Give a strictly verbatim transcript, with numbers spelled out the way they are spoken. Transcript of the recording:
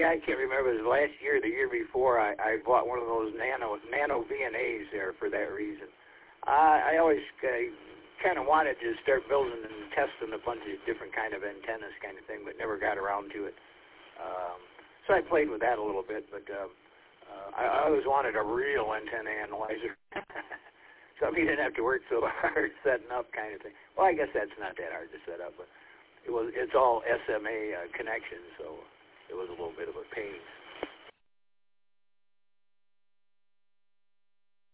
I can't remember, it was last year or the year before, I, I bought one of those nano nano V N As there for that reason. Uh, I always uh, kind of wanted to start building and testing a bunch of different kind of antennas kind of thing, but never got around to it. Um, so I played with that a little bit, but uh, uh, I, I always wanted a real antenna analyzer. So you didn't have to work so hard setting up kind of thing. Well, I guess that's not that hard to set up, but it was, it's all S M A uh, connections, so it was a little bit of a pain.